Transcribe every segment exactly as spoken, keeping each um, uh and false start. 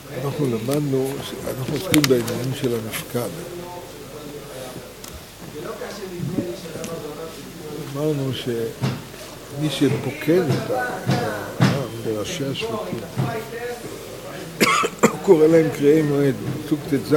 אנחנו למדנו, אנחנו עוסקים בעניינים של המפקד. אמרנו שמי שפוקד את העם בראשי השבטים, הוא קורא להם קראי מועד, פסוק ט"ז.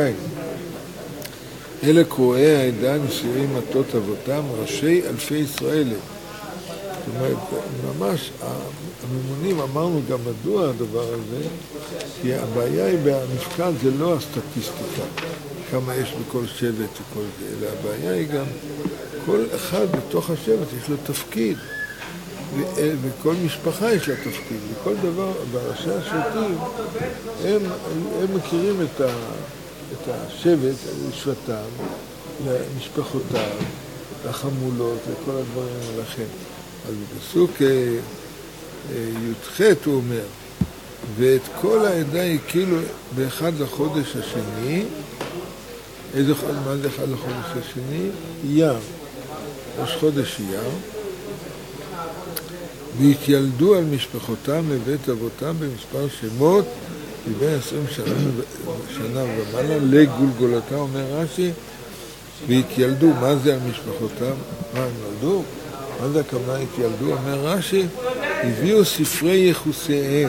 אלה קרואי העדה נשיאים מטות אבותם, ראשי אלפי ישראל. זאת אומרת, ממש, הממונים, אמרנו גם מדוע הדבר הזה, כי הבעיה היא במפקד, זה לא הסטטיסטיקה, כמה יש בכל שבט וכל זה, אלא הבעיה היא גם, כל אחד בתוך השבט יש לו תפקיד, וכל משפחה יש לה תפקיד, וכל דבר, בראשי השבטים, הם, הם מכירים את, ה, את השבט, שבטם, למשפחותיו, לחמולות, לכל הדברים לכם. אז בפסוק י"ח הוא אומר, ואת כל העדה הכילו באחד לחודש השני. איזה חודש, מה זה אחד לחודש השני? אייר, ראש חודש אייר, והתיילדו על משפחותם לבית אבותם במספר שמות מבין עשרים שנה, שנה ומעלה לגולגולתה, אומר רש"י, והתיילדו, מה זה על משפחותם? מה הם נולדו? מה זה הכוונה התיילדו? אומר רש"י, הביאו ספרי יחוסיהם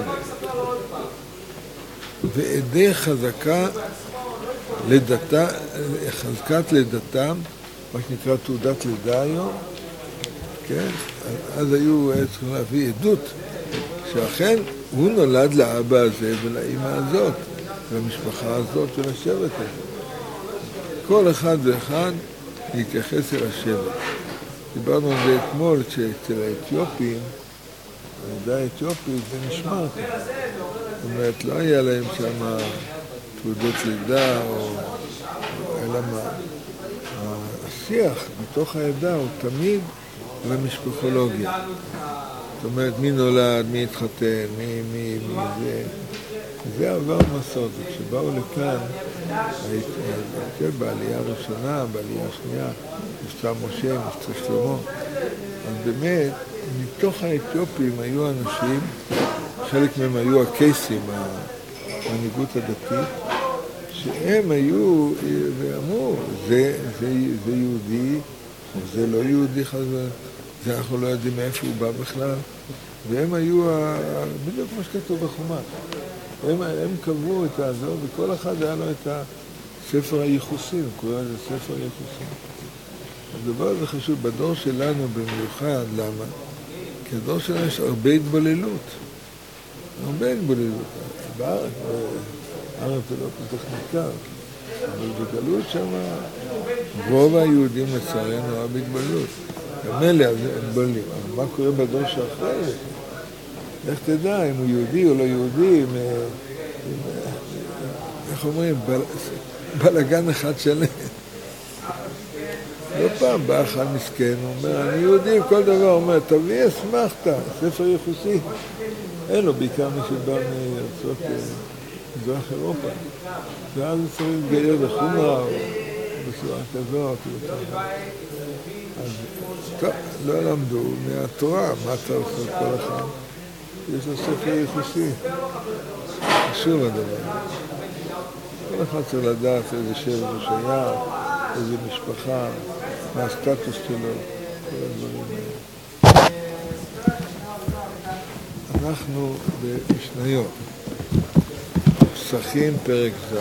ועדי חזקה לידתה, חזקת לידתם, מה שנקרא תעודת לידה היום, כן? אז היו צריכים להביא עדות שאכן הוא נולד לאבא הזה ולאמא הזאת, למשפחה הזאת ולשבט הזה. כל אחד ואחד להתייחס אל השבט. דיברנו על זה אתמול, שאצל האתיופים, העדה האתיופית, זה נשמע. זאת אומרת, לא היה להם שם תעודות לידה, או... אלא מה? השיח בתוך העדה הוא תמיד למשפחולוגיה. זאת אומרת, מי נולד, מי התחתן, מי, מי, מי זה. זה עבר מסורת. כשבאו לכאן, בעלייה הראשונה, בעלייה השנייה, מבצע משה, מבצע שלמה, אז באמת, מתוך האתיופים היו אנשים, חלק מהם היו הקייסים, המנהיגות הדתית, שהם היו ואמרו, זה, זה, זה יהודי, זה לא יהודי חזר, זה אנחנו לא יודעים מאיפה הוא בא בכלל, והם היו, בדיוק מה שכתוב בחומש, הם, הם קבעו את הזו, וכל אחד היה לו את הספר הייחוסים, קוראים לזה ספר הייחוסים. הדבר הזה חשוב, בדור שלנו במיוחד, למה? כי הדור שלנו יש הרבה התבוללות, הרבה התבוללות. בארץ, בארץ זה לא כל כך ניכר, אבל בגלות שם רוב היהודים לצערנו הרבה התבוללות. גם אלה התבוללים, אבל מה קורה בדור שאחרי? איך תדע אם הוא יהודי או לא יהודי, עם, עם, איך אומרים, בל, בלגן אחד שלם. לא פעם בא אחד מסכן, הוא אומר, אני יהודי כל דבר, הוא אומר, תביא אסמכתה, ספר יחוסי. אין לו, בעיקר מי שבא מארצות מזרח אירופה. ואז הוא צריך להתגייר בחומרה או בצורה כזאת. אז טוב, לא למדו מהתורה, מה אתה עושה כל אחד? יש לו ספר יחוסי. חשוב הדבר. כל אחד צריך לדעת איזה שבט הוא שייך, איזה משפחה, מה הסטטוס שלו, כל הדברים האלה. אנחנו במשניות. פסחים פרק ז'.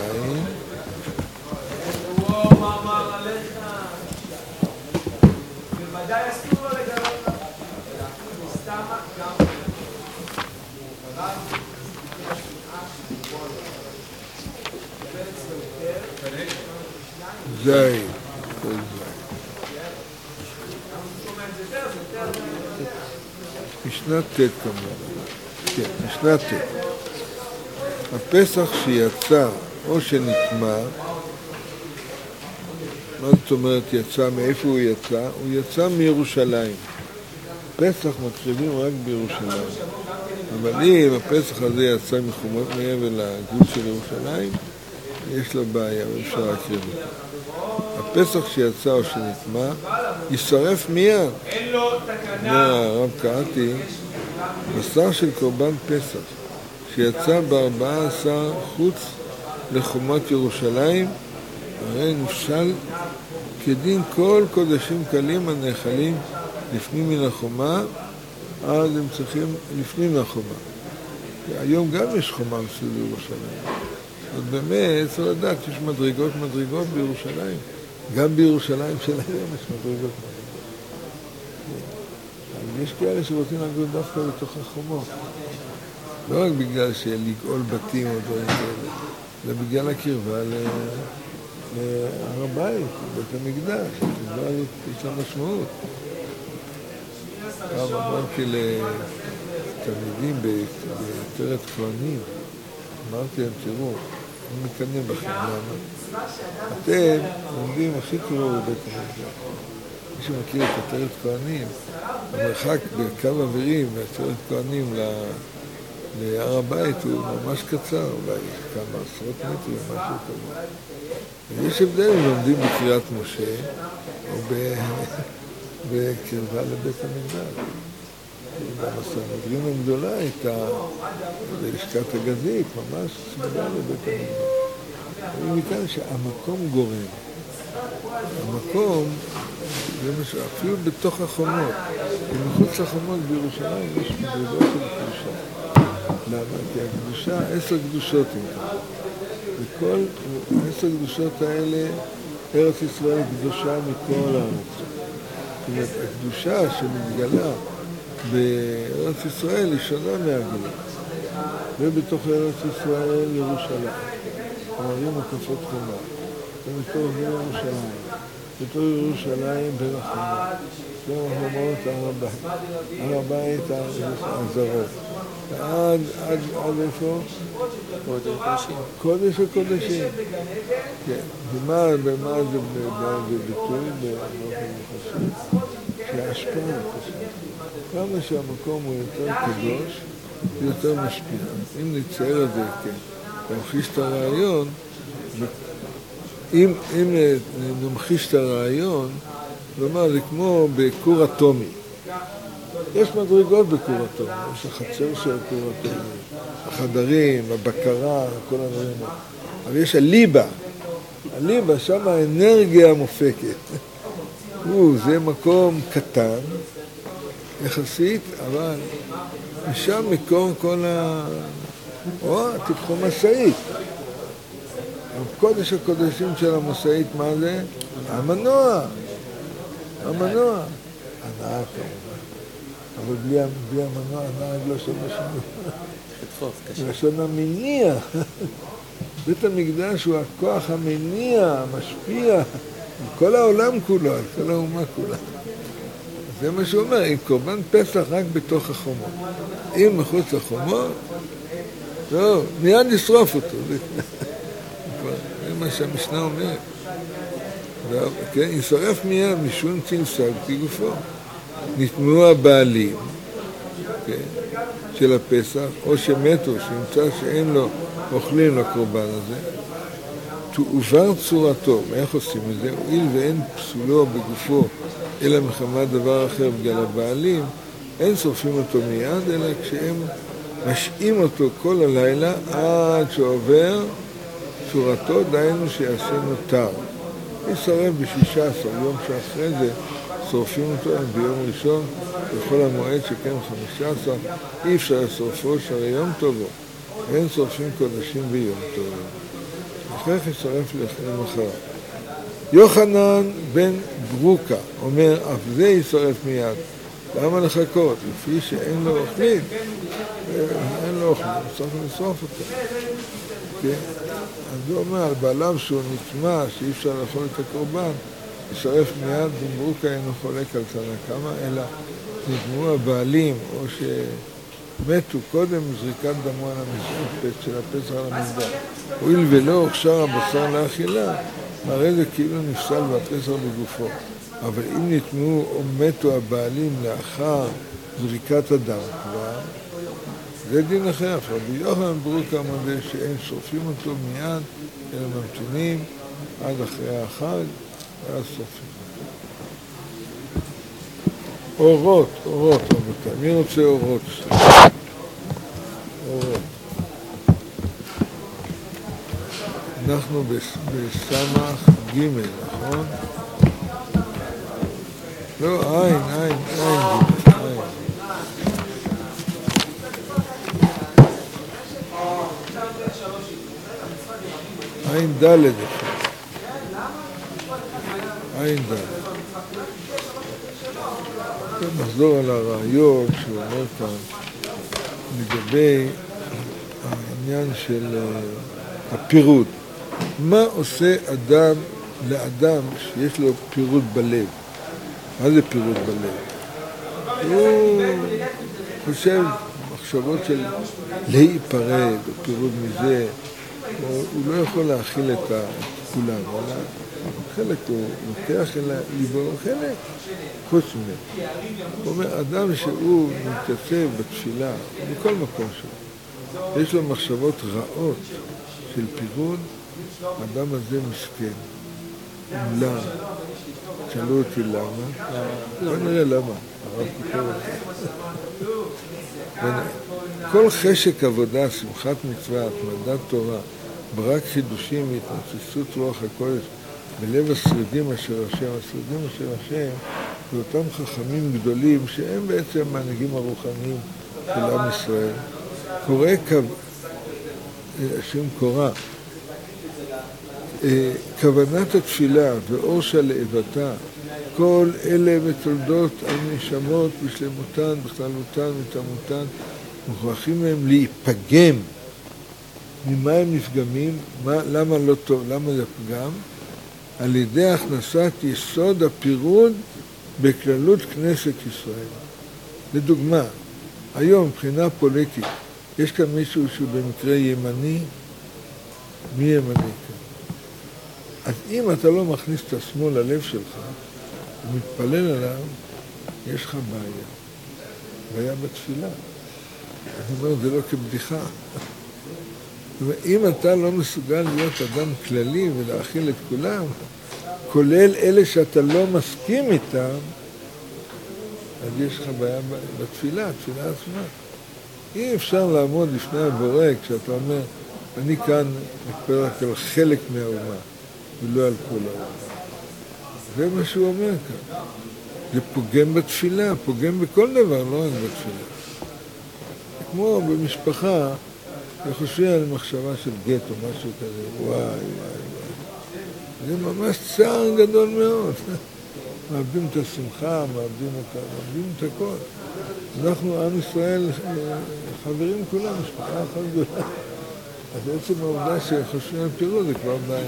זין, כל זין. משנה ט' כמובן. כן, משנה ט'. הפסח שיצא או שנטמע, מה זאת אומרת יצא? מאיפה הוא יצא? הוא יצא מירושלים. פסח מקריבים רק בירושלים. אבל אם הפסח הזה יצא מחומות מעבר לגבול של ירושלים, יש לו בעיה, אפשר להקריב אותו. הפסח שיצא או שנטמע, יישרף מיד. אין לו תקנה. אומר הרב קראתי, בשר של קורבן פסח, שיצא בארבעה עשר חוץ לחומת ירושלים, הרי נפסל כדין כל קודשים קלים הנאכלים לפנים מן החומה, אז הם צריכים לפנים מהחומה. היום גם יש חומה מסביב בירושלים. אז באמת צריך לדעת, יש מדרגות מדרגות בירושלים. גם בירושלים של היום יש מדרגות מדרגות. יש כאלה שרוצים לגור דווקא בתוך החומות. לא רק בגלל שלגאול בתים או דברים כאלה, אלא בגלל הקרבה להר הבית, בית המקדש, שזה יש לה משמעות. פעם אמרתי לתלמידים בעטרת כהנים, אמרתי להם, תראו, אני מקנא בכם, למה? אתם לומדים הכי קרוב בבית המקדש. מי שמכיר את עטרת כהנים, המרחק בקו אווירים מעטרת כהנים להר הבית הוא ממש קצר, אולי כמה עשרות מטרים, משהו כזה. יש הבדל אם לומדים בקריית משה או בקרבה לבית המקדש. הסנהדרין הגדולה הייתה בלשכת הגזית, ממש צמודה לבית המקדש. ומכאן שהמקום גורם. המקום, זה משהו, אפילו בתוך החומות, ומחוץ לחומות בירושלים יש מדרגות של קדושה. למה? כי הקדושה, עשר קדושות איתה. וכל עשר קדושות האלה, ארץ ישראל קדושה מכל הארץ. זאת אומרת, הקדושה שמתגלה בארץ ישראל היא שונה מהגלות. ובתוך ארץ ישראל ירושלים. ערים מקפות חומה. ומתוך ירושלים. בתוך ירושלים בין החומות. בין החומות הר הבית. הר הבית הזרות. עד, עד, עד איפה? קודש הקודשים. כן. ומה, במה זה בביטוי? באופן חשוב. שההשפעה חשוב. כמה שהמקום הוא יותר קדוש, הוא יותר משפיע. אם נצייר את זה, כן. להמחיש את הרעיון, אם, אם נמחיש את הרעיון, כלומר, זה כמו בכור אטומי. יש מדרגות בכור אטומי, יש החצר של הכור אטומי, החדרים, הבקרה, כל הדברים. אבל יש הליבה. הליבה, שם האנרגיה המופקת. הוא, זה מקום קטן, יחסית, אבל משם מקור כל ה... או, תיקחו מסעית. הקודש הקודשים של המסעית, מה זה? המנוע. המנוע. הנהג כמובן. אבל בלי, בלי המנוע, הנהג לא שונה שונה. לשון המניע. בית המקדש הוא הכוח המניע, המשפיע, על כל העולם כולו, על כל האומה כולה. זה מה שהוא אומר, עם קורבן פסח רק בתוך החומות. אם מחוץ לחומות, לא, מיד נשרוף אותו. זה מה שהמשנה אומרת. כן, ישרף מיד משום צלסג כגופו. נטמעו הבעלים, כן, של הפסח, או שמתו, שנמצא שאין לו אוכלים לקורבן הזה, תועבר צורתו. איך עושים את זה? הואיל ואין פסולו בגופו, אלא מחמת דבר אחר בגלל הבעלים, אין שורפים אותו מיד, אלא כשהם משאים אותו כל הלילה עד שעובר צורתו, דיינו שיעשה נותר. ישרף בשישה עשר יום שאחרי זה, שורפים אותו ביום ראשון, בכל המועד שכן חמישה עשר, אי אפשר לשרפו שהרי יום טובו. אין שורפים קודשים ביום טובו. אחרי ישרף למחרת. יוחנן בן ברוקה אומר, אף זה ישרף מיד. למה לחכות? לפי שאין לו אוכלים. אין לו אוכלים, צריך לשרוף אותו. כן? אז הוא אומר, על בעליו שהוא נטמע, שאי אפשר לאכול את הקורבן, ישרף מיד, בן ברוקה אינו חולק על תנא קמא, אלא נטמעו הבעלים, או שמתו קודם זריקת דמו על המזבח של הפסח על המזבח. הואיל ולא הוכשר הבשר לאכילה, מראה זה כאילו נפסל והפסח בגופו. אבל אם נטמעו או מתו הבעלים לאחר זריקת הדם כבר, זה דין אחר. רבי יוחנן ברוקה מודה שאין שורפים אותו מיד, אלא ממתינים עד אחרי החג, ואז שורפים אותו. אורות, אורות, רבותיי. מי רוצה אורות? אורות. אנחנו בסמך ג', נכון? לא, עין, עין, עין, עין. עין ד' עין ד'. נחזור על הרעיון שהוא אומר כאן לגבי העניין של הפירוד. מה עושה אדם לאדם שיש לו פירוד בלב? מה זה פירוד בלב? הוא חושב מחשבות של להיפרד, או פירוד מזה, או הוא לא יכול להכיל את כולם, אבל חלק הוא לוקח אל ליבו, חלק חוץ ממנו. הוא אומר, אדם שהוא מתייצב בתפילה, בכל מקום שלו, יש לו מחשבות רעות של פירוד, האדם הזה מסכן. למה? שאלו אותי למה? בוא נראה למה. כל חשק עבודה, שמחת מצווה, התמדת תורה, ברק חידושים והתנצצות רוח הקודש בלב השרידים אשר השם, השרידים אשר השם, ואותם חכמים גדולים שהם בעצם המנהיגים הרוחניים של עם ישראל. קורא קו, השם קורא, כוונת התפילה ואור של לאבתה, כל אלה בתולדות הנשמות בשלמותן, בכללותן ותמותן, מוכרחים מהם להיפגם. ממה הם נפגמים? מה, למה לא טוב? למה זה פגם? על ידי הכנסת יסוד הפירוד בכללות כנסת ישראל. לדוגמה, היום מבחינה פוליטית, יש כאן מישהו שהוא במקרה ימני? מי ימני כאן? אז אם אתה לא מכניס את השמאל ללב שלך, ומתפלל עליו, יש לך בעיה. בעיה בתפילה. אני אומר, זה לא כבדיחה. אם אתה לא מסוגל להיות אדם כללי ולהכיל את כולם, כולל אלה שאתה לא מסכים איתם, אז יש לך בעיה בתפילה, התפילה עצמה. אי אפשר לעמוד לפני הבורא כשאתה אומר, אני כאן מתפלל רק על חלק מהאומה, ולא על כל האומה. זה מה שהוא אומר כאן. זה פוגם בתפילה, פוגם בכל דבר, לא רק בתפילה. כמו במשפחה, וחושבים על מחשבה של גט או משהו כזה, וואי, וואי, וואי. זה ממש צער גדול מאוד. מאבדים את השמחה, מאבדים את, מאבדים את הכל. אנחנו, עם ישראל, חברים כולם, משפחה אחת גדולה. אז עצם העובדה שחושבים על פירוד זה כבר בעיה.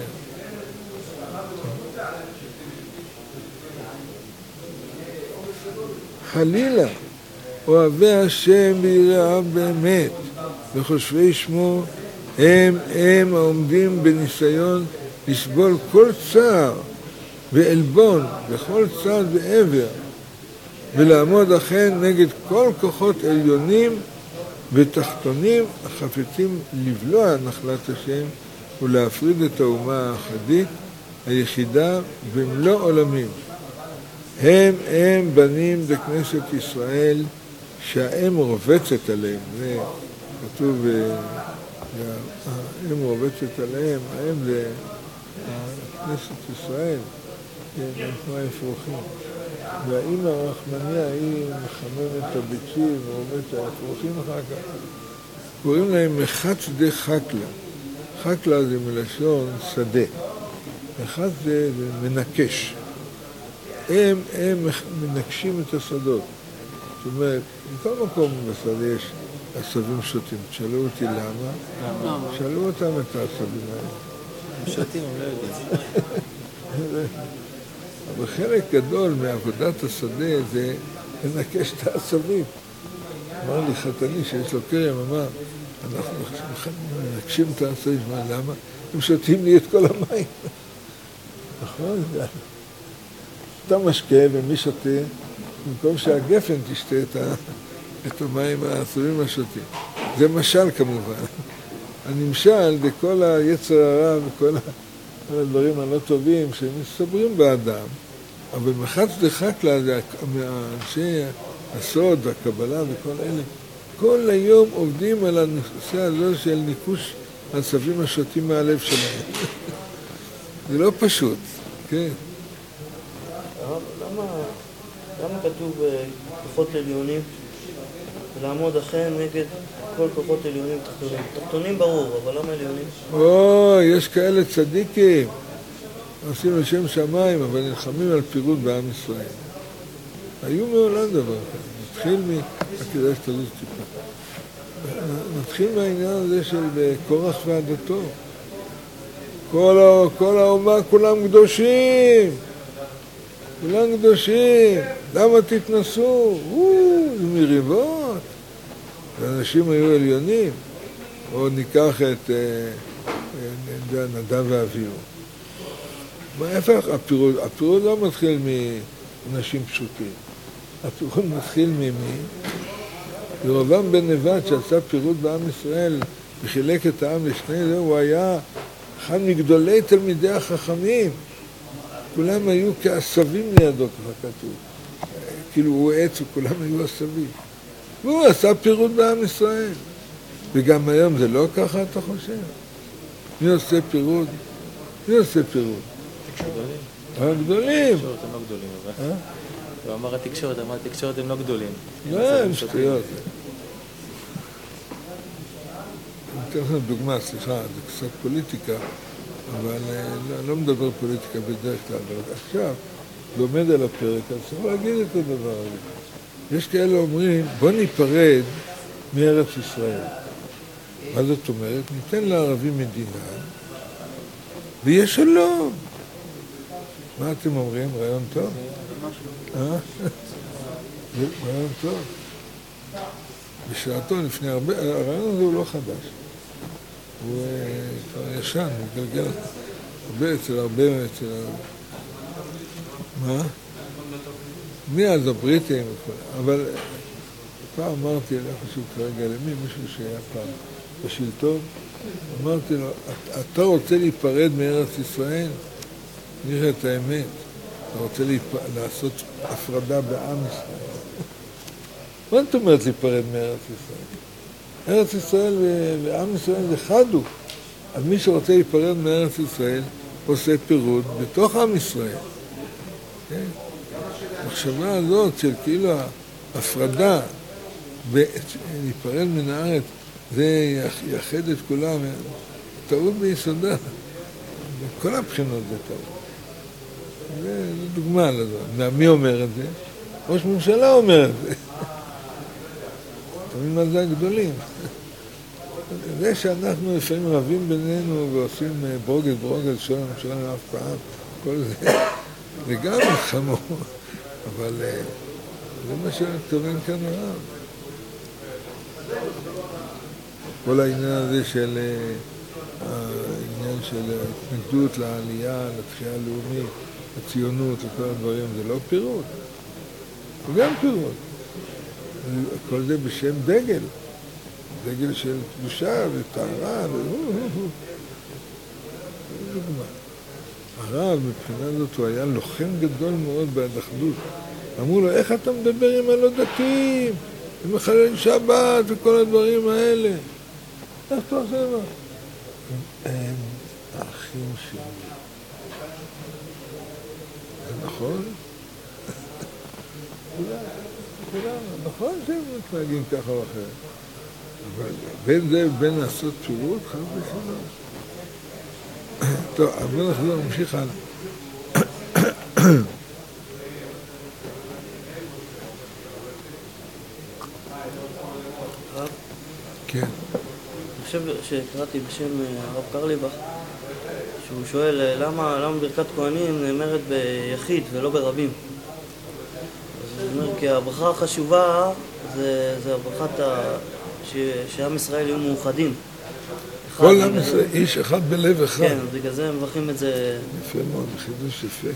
חלילה, אוהבי השם ויראיו באמת, וחושבי שמו, הם הם העומדים בניסיון לסבול כל צער ועלבון וכל צעד ועבר, ולעמוד אכן נגד כל כוחות עליונים ותחתונים החפצים לבלוע נחלת השם ולהפריד את האומה האחדית היחידה במלוא עולמים. הם הם בנים בכנסת ישראל שהאם רובצת עליהם. זה כתוב, האם רובצת עליהם, האם זה כנסת ישראל, כמו האפרוחים. והאמא הרחמניה היא מחממת את הביצים ורובצת האפרוחים אחר כך. קוראים להם מחת שדה חקלה. חקלה זה מלשון שדה. מחת זה, זה מנקש. הם, הם מנקשים את השדות. זאת אומרת, בכל מקום בשדה יש עשבים שוטים. שאלו אותי למה? למה? שאלו אותם את העשבים האלה. הם שוטים, הם לא יודעים. אבל חלק גדול מעבודת השדה זה לנקש את העשבים. אמר לי חתני שיש לו קרם, אמר, אנחנו מנקשים את העשבים. מה, למה? הם שותים לי את כל המים. נכון? אתה משקה ומי שותה, במקום שהגפן תשתה את, ה... את המים העשבים השותים. זה משל כמובן. הנמשל זה כל היצר הרע וכל הדברים הלא טובים שמסתברים באדם, אבל מחץ דחקלה זה אנשי הסוד והקבלה וכל אלה, כל היום עובדים על הנושא הזה של ניקוש העשבים השוטים מהלב שלהם. זה לא פשוט, כן. למה, למה כתוב כוחות עליונים? לעמוד אכן נגד כל כוחות עליונים תחתונים. תחתונים ברור, אבל למה עליונים? או, יש כאלה צדיקים. עושים לשם שמיים, אבל נלחמים על פירוד בעם ישראל. היו מעולם דבר כזה. נתחיל מ... כדאי שתזוז טיפה. נתחיל מהעניין הזה של קורח ועדתו. כל, כל האומה כולם קדושים. כולם קדושים. למה תתנסו? זה מריבות. האנשים היו עליונים. או ניקח את נדב ואביהו. איפה הפירוד? הפירוד לא מתחיל מאנשים פשוטים. הפירוד מתחיל ממי? ירבעם בן נבט שעשה פירוד בעם ישראל וחילק את העם לשני, זה הוא היה אחד מגדולי תלמידי החכמים. כולם היו כעשבים לידו, ככה כתוב. כאילו הוא עץ וכולם היו עשבים. והוא עשה פירוד בעם ישראל. וגם היום זה לא ככה, אתה חושב? מי עושה פירוד? מי עושה פירוד? גדולים. הגדולים. התקשורת הם לא גדולים, אבל... הוא אמר התקשורת, אמר התקשורת הם לא גדולים. לא, הם שטויות. אני אתן לכם דוגמה, סליחה, זה קצת פוליטיקה, אבל לא מדבר פוליטיקה בדרך כלל, אבל עכשיו, לומד על הפרק, אז צריך להגיד את הדבר הזה. יש כאלה אומרים, בוא ניפרד מארץ ישראל. מה זאת אומרת? ניתן לערבים מדינה, ויהיה שלום. מה אתם אומרים? רעיון טוב? אה? רעיון טוב. בשעתו, לפני הרבה, הרעיון הזה הוא לא חדש. הוא כבר ישן, הוא גלגל הרבה אצל הרבה, אצל... מה? מי אז הבריטים? אבל פעם אמרתי, אני חושב כרגע למי, מישהו שהיה פעם בשלטון, אמרתי לו, אתה רוצה להיפרד מארץ ישראל? נראה את האמת. אתה רוצה להיפ... לעשות הפרדה בעם ישראל. מה זאת אומרת להיפרד מארץ ישראל? ארץ ישראל ו... ועם ישראל זה חד הוא. אז מי שרוצה להיפרד מארץ ישראל עושה פירוד בתוך עם ישראל. כן? המחשבה הזאת של כאילו ההפרדה ולהיפרד מן הארץ, זה יחד את כולם. טעות ביסודה. בכל הבחינות זה טעות. זה דוגמה לזה. מי אומר את זה? ראש ממשלה אומר את זה. תמיד מה זה הגדולים. זה שאנחנו לפעמים רבים בינינו ועושים ברוגז ברוגז של הממשלה אף פעם, כל זה, זה גם חמור. אבל זה מה שטוען כאן הרב. כל העניין הזה של העניין של התנגדות לעלייה, לתחייה הלאומית, הציונות וכל הדברים, זה לא פירוד. זה גם פירוד. כל זה בשם דגל. דגל של קדושה וטהרה והוא. הרב מבחינה זאת הוא היה לוחם גדול מאוד בעד אחדות. אמרו לו, איך אתה מדבר עם הלא דתיים? עם מחלל שבת וכל הדברים האלה. איך אתה עושה מה? הם האחים שלי. זה נכון? נכון שהם מתנהגים ככה או אחרת. אבל בין זה ובין לעשות פירוט, חד ושלום. טוב, אבל בוא נחזור, נמשיך הלאה. כן. אני חושב שקראתי בשם הרב קרליבך, שהוא שואל למה, למה ברכת כהנים נאמרת ביחיד ולא ברבים. אז הוא אומר, כי הברכה החשובה זה, זה הברכת ה... ש... שעם ישראל יהיו מאוחדים. כל עם ישראל, איש אחד בלב אחד. כן, בגלל זה הם מברכים את זה... יפה מאוד, חידוש יפה.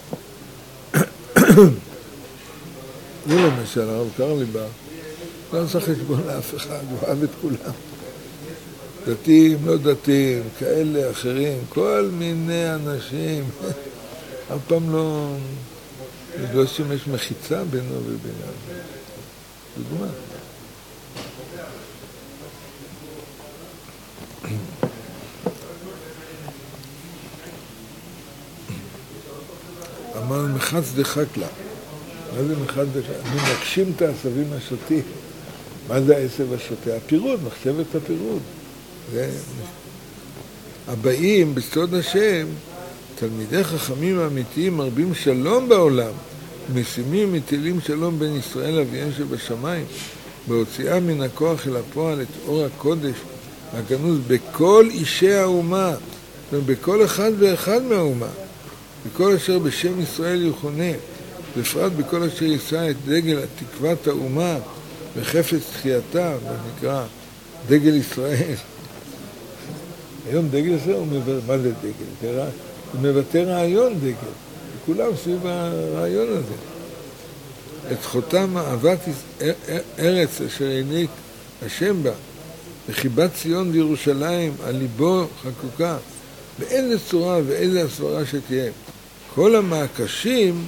זה למשל, הרב קרליבך, לא עשה חשבון לאף אחד, הוא אוהב את כולם. דתיים, לא דתיים, כאלה, אחרים, כל מיני אנשים. אף פעם לא... לא שימש מחיצה בינו ובינם. דוגמה. אמר מחץ דחקלה. מה זה מחץ דחקלה? מנקשים את העשבים השוטים. מה זה העשב השוטה? הפירוד, מחשבת הפירוד. זה... הבאים בסוד השם, תלמידי חכמים האמיתיים מרבים שלום בעולם, משימים מטילים שלום בין ישראל אביהם שבשמיים, בהוציאה מן הכוח אל הפועל את אור הקודש, הגנוז בכל אישי האומה, ובכל אחד ואחד מהאומה, בכל אשר בשם ישראל יוכונה, בפרט בכל אשר יישא את דגל תקוות האומה וחפץ תחייתה, מה נקרא דגל ישראל. היום דגל ישראל הוא מבטא, מה זה דגל? הוא מבטא רעיון דגל, וכולם סביב הרעיון הזה. את חותם אהבת ארץ אשר העניק השם בה, וחיבת ציון וירושלים על ליבו חקוקה, באיזה צורה ואיזה הסברה שתהיה. כל המעקשים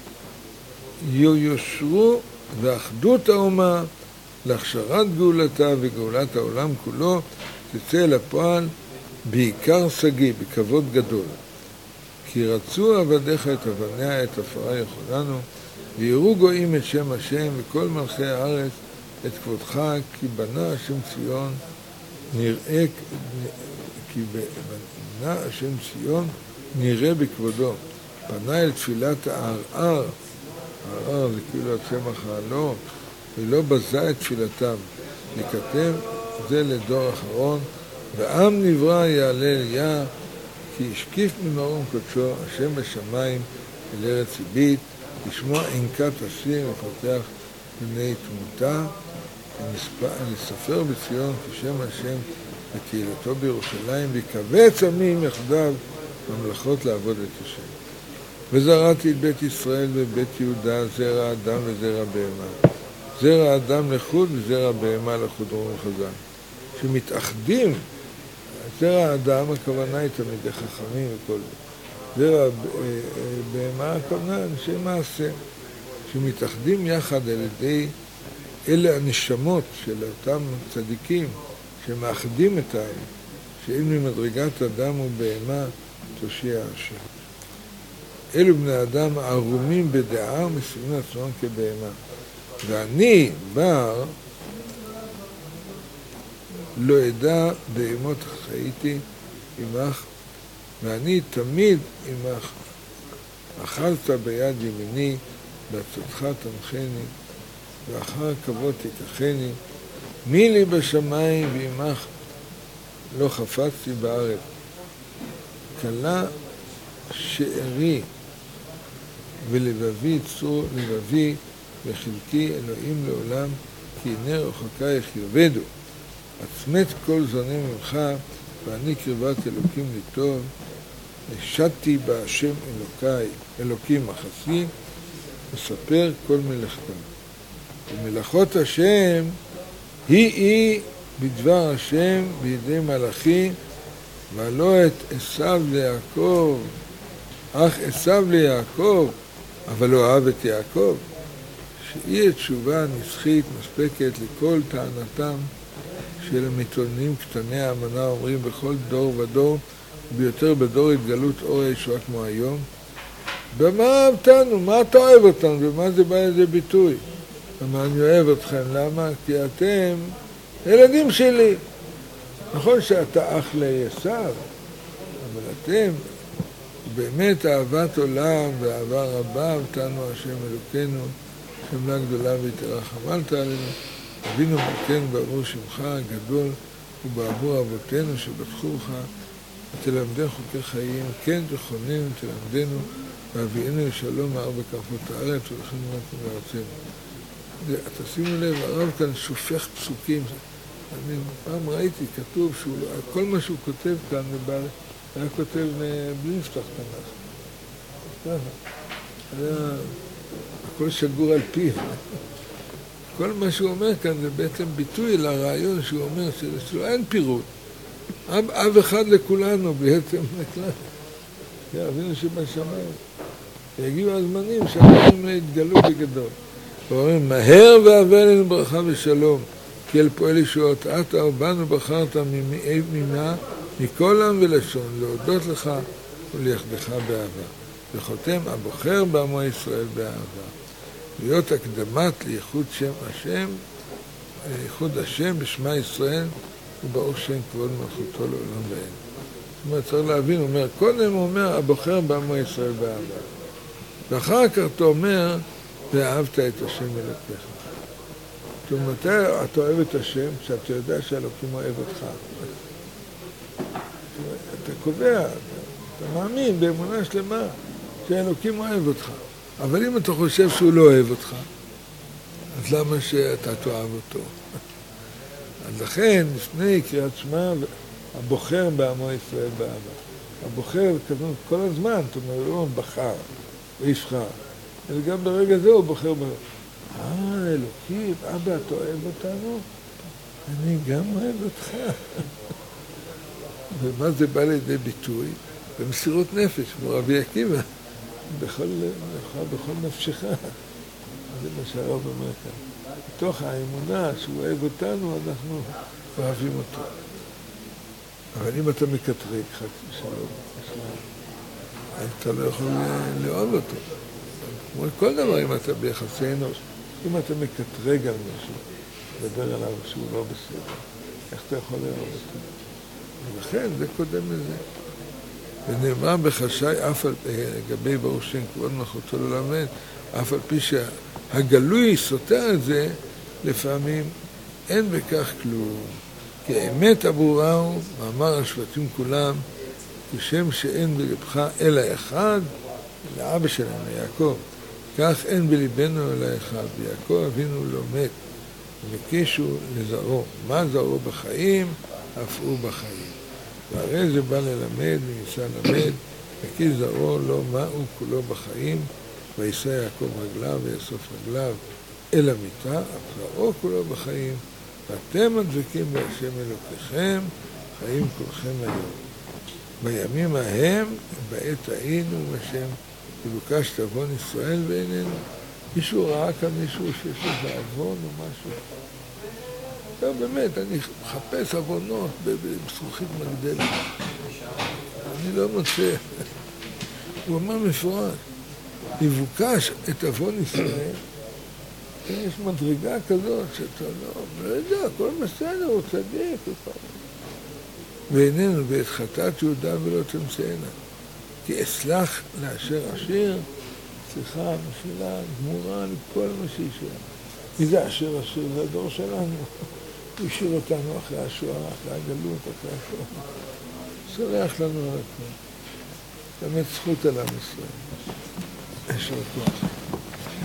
יושרו ואחדות האומה להכשרת גאולתה וגאולת העולם כולו תצא אל הפועל בעיקר סגי, בכבוד גדול. כי רצו עבדיך את אבניה, את עפרה יכולנו, ויראו גויים את שם השם וכל מלכי הארץ את כבודך, כי בנה השם ציון נראה, כי בנה השם ציון נראה בכבודו. פנה אל תפילת הערער, הערער זה כאילו הצמח העלו, ולא בזה את תפילתם. נכתב זה לדור אחרון, ועם נברא יעלה אליה, כי השקיף ממרום קודשו השם בשמיים אל ארץ עבית, לשמוע ענקת אסיר ופותח בני תמותה, לספר בציון כשם השם וקהילתו בירושלים, ויקבץ עמים יחדיו ממלכות לעבוד את השם. וזרעתי את בית ישראל ובית יהודה, זרע אדם וזרע בהמה. זרע אדם לחוד וזרע בהמה לחוד, אומרים חז"ל. שמתאחדים, זרע אדם הכוונה היא תלמידי חכמים וכל זה. זרע בהמה הכוונה אנשי מעשה, שמתאחדים יחד על ידי אלה הנשמות של אותם צדיקים, שמאחדים את העם, שאם ממדרגת אדם ובהמה תושיע השם. אלו בני אדם ערומים בדעה ומסורים עצמם כבהמה. ואני, בר, לא אדע בהמות חייתי עמך, ואני תמיד עמך. אכלת ביד ימיני, בעצתך תנחני, ואחר כבוד תיקחני. מי לי בשמיים ועמך לא חפצתי בארץ. כלה שארי ולבבי צור לבבי וחלקי אלוהים לעולם, כי הנה רחוקייך יאבדו. עצמת כל זונה ממך, ואני קרבת אלוקים לטוב. נשדתי בהשם אלוקיי, אלוקים מחסי, מספר כל מלאכתם. ומלאכות השם היא היא בדבר השם בידי מלאכי, ולא את עשיו ליעקב, אך עשיו ליעקב, אבל לא אהב את יעקב. שהיא תשובה נצחית מספקת לכל טענתם של המתאוננים קטני האמנה, אומרים בכל דור ודור, ביותר בדור התגלות אור הישועה כמו היום. במה אהבתנו? מה אתה אוהב אותנו? ומה זה בא לידי ביטוי? למה אני אוהב אתכם? למה? כי אתם ילדים שלי. נכון שאתה אח לעשיו, אבל אתם באמת אהבת עולם ואהבה רבה אהבתנו השם אלוקינו, חמלה גדולה ויתרה חמלת עלינו. אבינו מלכנו בעבור שמך הגדול ובעבור אבותינו שבטחו בך, ותלמדנו חוקי חיים, כן תכוננו תלמדנו, ואביאנו לשלום מהר בכרפות הארץ ולכן נתנו לארצנו. תשימו לב, הרב כאן שופך פסוקים. אני פעם ראיתי, כתוב, שהוא, כל מה שהוא כותב כאן, היה כותב בלי לפתח תנ"ך. היה הכל שגור על פיו. כל מה שהוא אומר כאן זה בעצם ביטוי לרעיון שהוא אומר שלו אין פירוט. אב, אב אחד לכולנו בעצם לכלל. אבינו שבשמיים. יגיעו הזמנים שהדברים יתגלו בגדול. ואומרים, מהר והבא אלינו ברכה ושלום, כי אל פועל ישועות אתה ובנו בחרת ממה, מכל עם ולשון, להודות לך וליחדך באהבה. וחותם הבוחר בעמו ישראל באהבה. להיות הקדמת לייחוד שם השם, ייחוד השם בשמה ישראל וברוך שם כבוד מלכותו לעולם ועד. זאת אומרת, צריך להבין, הוא אומר, קודם הוא אומר, הבוחר בעמו ישראל באהבה. ואחר כך אתה אומר, ואהבת את השם אלוקיך. זאת אומרת, אתה אוהב את השם, שאתה יודע שהאלוקים אוהב אותך. אתה קובע, אתה מאמין באמונה שלמה שהאלוקים אוהב אותך. אבל אם אתה חושב שהוא לא אוהב אותך, אז למה שאתה תאהב אותו? אז לכן, לפני קריאת שמע, הבוחר בעמו ישראל באהבה. הבוחר, כתוב כל הזמן, זאת אומרת, הוא בחר, ויבחר. אלא גם ברגע זה הוא בוחר באהבה. אה, אלוקים, אבא, אתה אוהב אותנו? אני גם אוהב אותך. ומה זה בא לידי ביטוי? במסירות נפש, כמו רבי עקיבא, בכל, בכל, בכל נפשך. זה מה שהרב אומר כאן. בתוך האמונה שהוא אוהב אותנו, אנחנו אוהבים אותו. אבל אם אתה מקטרג, חד שלום, אתה לא יכול לאהוב אותו. כמו כל דבר, אם אתה ביחסי אנוש, אם אתה מקטרג על משהו, לדבר עליו שהוא לא בסדר, איך אתה יכול לאהוב אותו? ולכן זה קודם לזה. ונאמר בחשאי, אף על גבי ברוך שם כבוד מלכותו לעולם ועד, אף על פי שהגלוי סותר את זה, לפעמים אין בכך כלום. כי האמת הברורה הוא, מאמר השבטים כולם, כשם שאין בלבך אלא אחד, לאבא שלנו, ליעקב. כך אין בליבנו אלא אחד, ויעקב אבינו לא מת, ומקישו לזרעו. מה זרעו בחיים? אף הוא בחיים. והרי זה בא ללמד, וניסה למד, וכי זרעו לא מהו כולו בחיים, וישא יעקב רגליו ויאסוף רגליו אל המיטה, אף זרעו כולו בחיים, ואתם הדבקים בהשם אלוקיכם, חיים כולכם היום. בימים ההם, בעת היינו בשם, יבוקש תבון ישראל בעינינו. מישהו ראה כאן מישהו שיש לו עוון או משהו? לא, באמת, אני מחפש עוונות בזכוכית מגדלת. אני לא מוצא. הוא אמר מפורש, יבוקש את עוון ישראל. יש מדרגה כזאת שאתה לא, לא יודע, הכל בסדר, הוא צדיק. ואיננו בעת חטאת יהודה ולא תמצאנה. כי אסלח לאשר עשיר, סליחה, מחילה, גמורה לכל מה שישאר. מי זה אשר עשיר? זה הדור שלנו. הוא השאיר אותנו אחרי השואה, אחרי הגלות, אחרי השואה. סולח לנו על הכל. באמת זכות על עם ישראל. יש לו כוח.